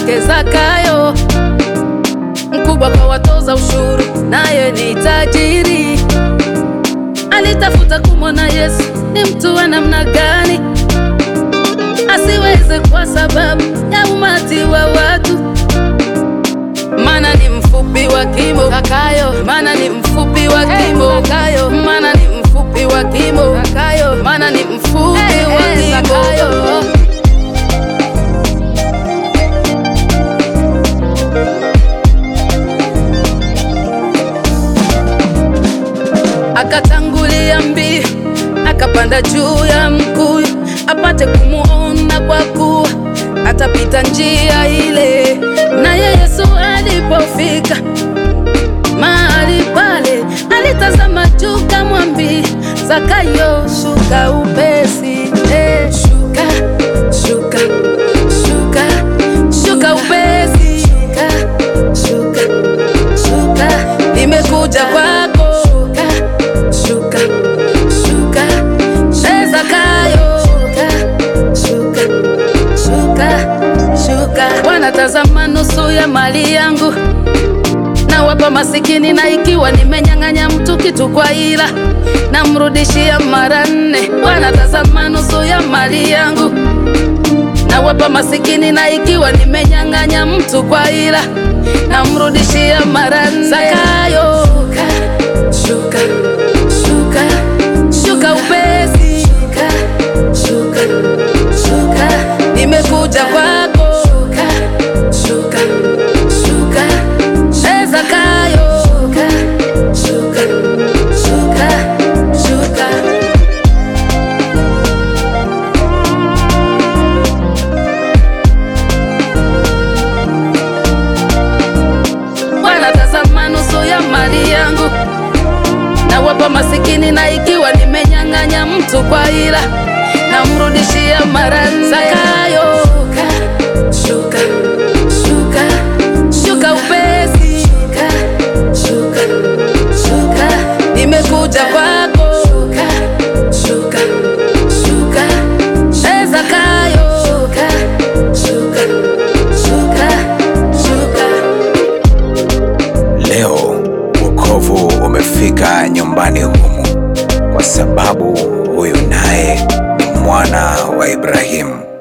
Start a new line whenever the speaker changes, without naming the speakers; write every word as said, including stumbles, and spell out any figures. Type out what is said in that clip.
yake Zakayo, mkubwa kwa watoza ushuru, naye ni tajiri. Alitafuta kumwona Yesu ni mtu wa namna gani, asiweze kwa sababu ya umati wa watu. Mana ni mfupi wa kimo Zakayo, mana ni mfupi wa kimo Zakayo, mana ni mfupi wa kimo Zakayo, mana ni mfupi wa kimo Zakayo. Akatangulia mbio, akapanda juu ya mkuyu, apate kumuona kwa kuwa atapita njia ile. Naye Yesu alipofika mahali pale, alitazama juu kamwambia Zakayo, shuka upesi. Eh, shuka, shuka, shuka, shuka upesi. Shuka, shuka, shuka, nimekuja kwako. Shuka, shuka, shuka, eh, Zakayo. Shuka, shuka, shuka, shuka. Wanatazama nusu ya mali yangu na wapa masikini, na ikiwa nimenyang'anya mtu kitu kwa ila namrudishia mara nne. Wanatazama nusu ya mali yangu na wapa masikini, na ikiwa nimenyang'anya mtu kwa ila namrudishia mara nne. Zakayo, shuka, shuka, shuka upesi. Shuka, shuka, shuka, nimekuja kwako. Shuka, shuka, shuka, eh, Zakayo. Shuka, shuka, shuka, shuka. Wanatazama nusu ya mali yangu na wapa masikini, na ikiwa nimenyang'anya mtu kwa ila namrudishia mara nne. Zakayo, shuka, shuka, shuka upesi. Shuka, shuka, shuka, nimekuja kwako. Shuka, shuka, shuka, eh, Zakayo. Shuka, shuka, shuka, shuka.
Leo wokovu umefika nyumbani humu, kwa sababu huyu naye ni mwana wa Ibrahimu.